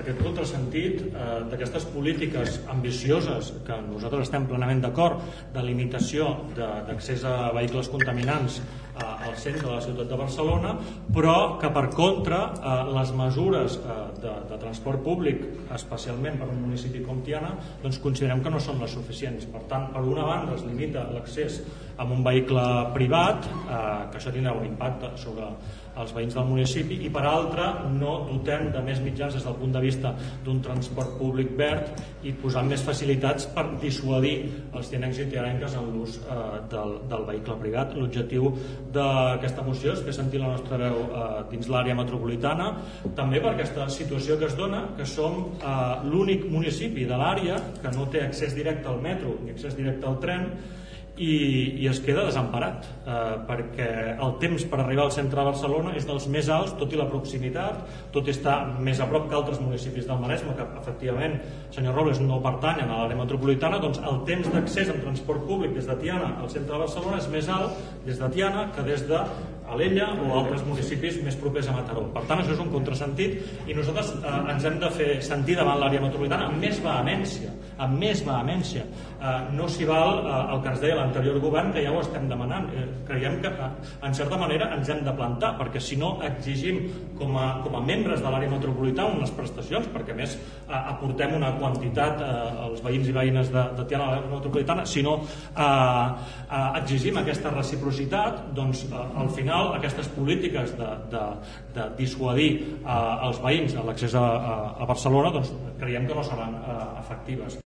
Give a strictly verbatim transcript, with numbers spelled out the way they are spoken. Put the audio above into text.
aquest contrasentit d'aquestes polítiques ambicioses que nosaltres estem plenament d'acord, de limitació d'accés a vehicles contaminants al centre de la ciutat de Barcelona, però que per contra les mesures de, de transport públic, especialment per un municipi com Tiana, doncs considerem que no són les suficients. Per tant, per una banda es limita l'accés amb un vehicle privat, eh, que això tindrà un impacte sobre els veïns del municipi, i per altra no dotem de més mitjans des del punt de vista d'un transport públic verd i posant més facilitats per dissuadir els tianencs i tianenques en l'ús eh, del, del vehicle privat. L'objectiu d'aquesta moció és fer sentir la nostra veu eh, dins l'àrea metropolitana, també per aquesta situació que es dona, que som eh, l'únic municipi de l'àrea que no té accés directe al metro ni accés directe al tren, i, i es queda desemparat eh, perquè el temps per arribar al centre de Barcelona és dels més alts, tot i la proximitat, tot i estar més a prop que altres municipis del Maresme, que efectivament, senyor Robles, no pertanyen a l'àrea metropolitana. Doncs el temps d'accés en transport públic des de Tiana al centre de Barcelona és més alt des de Tiana que des de Alella o altres municipis més propers a Mataró. Per tant, això és un contrasentit i nosaltres eh, ens hem de fer sentir davant l'àrea metropolitana amb més vehemència, amb més vehemència. Eh, no s'hi val eh, el que ens deia l'anterior govern, que ja ho estem demanant. Eh, creiem que, eh, en certa manera, ens hem de plantar, perquè si no exigim com a, com a membres de l'àrea metropolitana unes prestacions, perquè a més eh, aportem una quantitat eh, als veïns i veïnes de, de Tiana a l'àrea metropolitana, si no eh, eh, exigim aquesta reciprocitat, doncs eh, al final aquestes polítiques de, de, de dissuadir eh, els veïns a l'accés a, a Barcelona, doncs creiem que no seran eh, efectives.